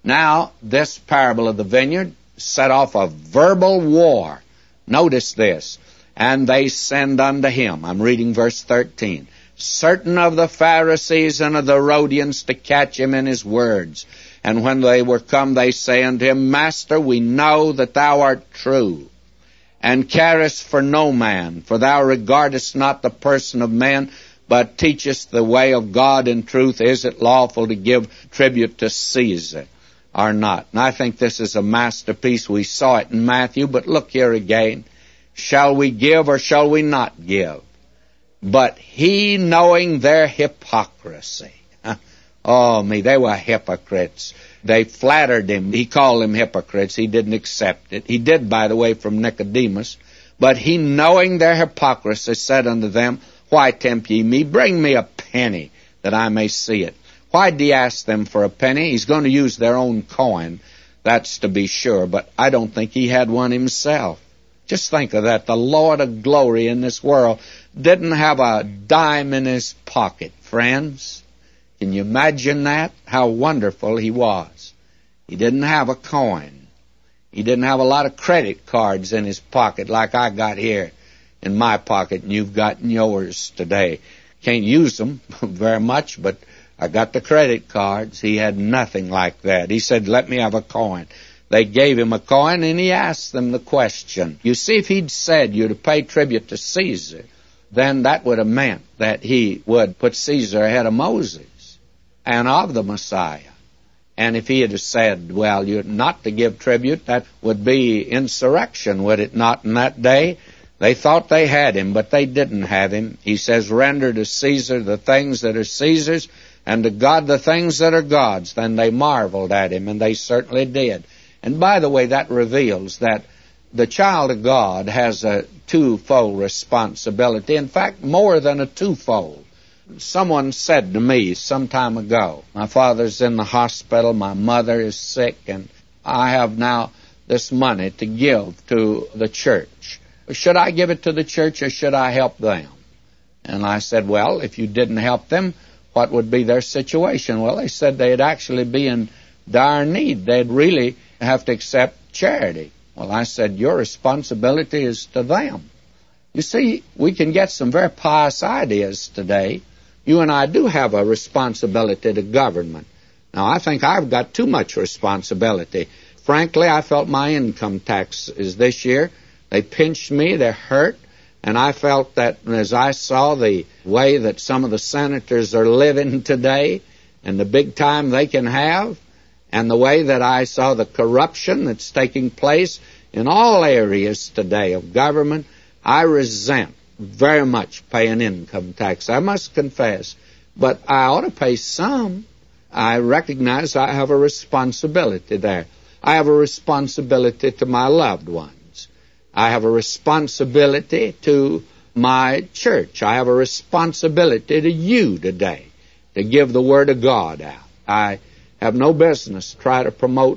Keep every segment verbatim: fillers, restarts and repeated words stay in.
Now, this parable of the vineyard set off a verbal war. Notice this. And they send unto him. I'm reading verse thirteen. Certain of the Pharisees and of the Herodians to catch him in his words. And when they were come, they say unto him, Master, we know that thou art true, and carest for no man, for thou regardest not the person of men, but teachest the way of God in truth. Is it lawful to give tribute to Caesar or not? And I think this is a masterpiece. We saw it in Matthew, but look here again. Shall we give or shall we not give? But he, knowing their hypocrisy. Oh, me, they were hypocrites. They flattered him. He called them hypocrites. He didn't accept it. He did, by the way, from Nicodemus. But he, knowing their hypocrisy, said unto them, Why tempt ye me? Bring me a penny, that I may see it. Why do ye ask them for a penny? He's going to use their own coin, that's to be sure, but I don't think he had one himself. Just think of that. The Lord of glory in this world didn't have a dime in his pocket, friends. Can you imagine that? How wonderful he was. He didn't have a coin. He didn't have a lot of credit cards in his pocket like I got here in my pocket and you've got in yours today. Can't use them very much, but I got the credit cards. He had nothing like that. He said, let me have a coin. They gave him a coin, and he asked them the question. You see, if he'd said you're to pay tribute to Caesar, then that would have meant that he would put Caesar ahead of Moses and of the Messiah. And if he had said, well, you're not to give tribute, that would be insurrection, would it not, in that day? They thought they had him, but they didn't have him. He says, render to Caesar the things that are Caesar's, and to God the things that are God's. Then they marveled at him, and they certainly did. And by the way, that reveals that the child of God has a twofold responsibility. In fact, more than a twofold. Someone said to me some time ago, my father's in the hospital, my mother is sick, and I have now this money to give to the church. Should I give it to the church or should I help them? And I said, well, if you didn't help them, what would be their situation? Well, they said they'd actually be in dire need. They'd really have to accept charity. Well, I said, your responsibility is to them. You see, we can get some very pious ideas today. You and I do have a responsibility to government. Now, I think I've got too much responsibility. Frankly, I felt my income tax is this year. They pinched me, they're hurt, and I felt that as I saw the way that some of the senators are living today and the big time they can have, and the way that I saw the corruption that's taking place in all areas today of government, I resent very much paying income tax. I must confess. But I ought to pay some. I recognize I have a responsibility there. I have a responsibility to my loved ones. I have a responsibility to my church. I have a responsibility to you today to give the Word of God out. I have no business to try to promote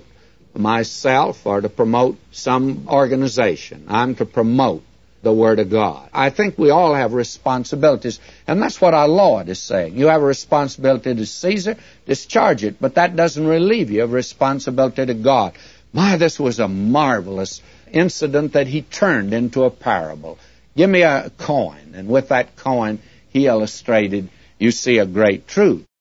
myself or to promote some organization. I'm to promote the Word of God. I think we all have responsibilities, and that's what our Lord is saying. You have a responsibility to Caesar, discharge it, but that doesn't relieve you of responsibility to God. My, this was a marvelous incident that he turned into a parable. Give me a coin, and with that coin he illustrated, you see, a great truth.